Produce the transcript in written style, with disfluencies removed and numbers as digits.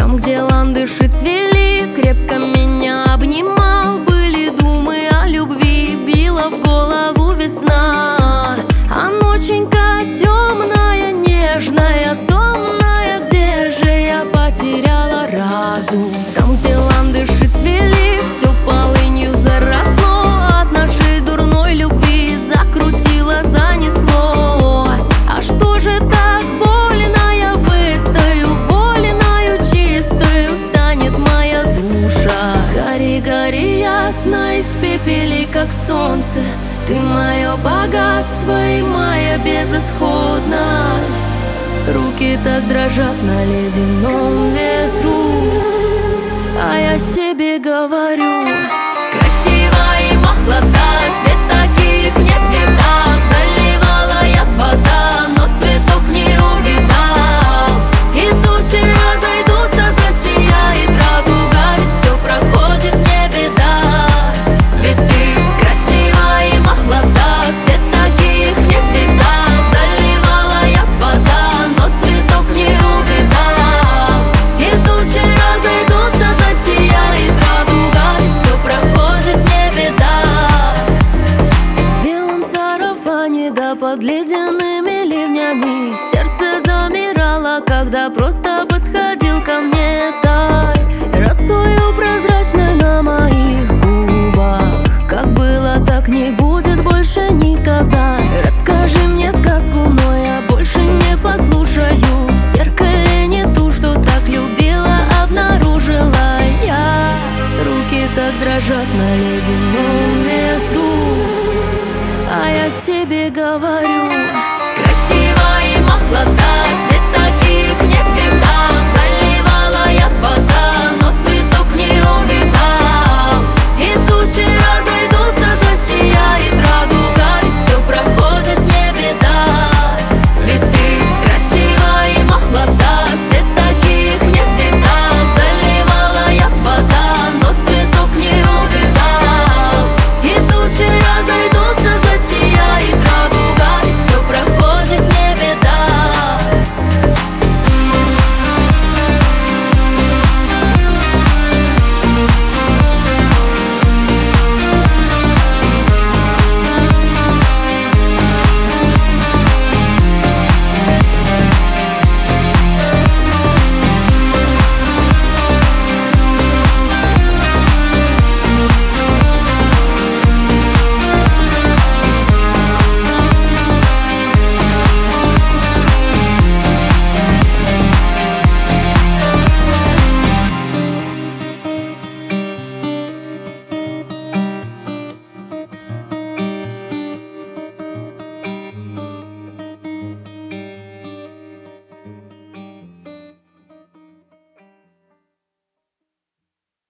Там, где ландыши цвели, крепко меня обнимал. Были думы о любви, била в голову весна. А ноченька темная, нежная, томная, где же я потеряла разум? Там, где ландыши цвели, все полынью заросло. От нашей дурной любви закрутило, занесло. А что же так больно, я выстою, воленою чистою станет моя душа. Гори, гори ясно, испепели, как солнце. Ты мое богатство и моя безысходность. Руки так дрожат на ледяном ветру, а я себе говорю: красивая и молода, свет таких не видал. Заливала яд вода, но цветок не увидал. И тучи разойдутся, засияет радуга, ведь все проходит, не беда. Ведь ты красивая и молода, свет таких не видал. Заливала яд вода, но цветок не увидал. И тучи разойдутся, засияет радуга, ведь все проходит, не беда. В белом сарафане да под ледяными ливнями сердце замирало, когда просто подходил ко мне. Тай росою прозрачной на моих губах. Как было, так не будет больше никогда. Расскажи мне сказку, но я больше не послушаю. В зеркале не ту, что так любила, обнаружила я. Руки так дрожат на ледяном ветру, а я себе говорю: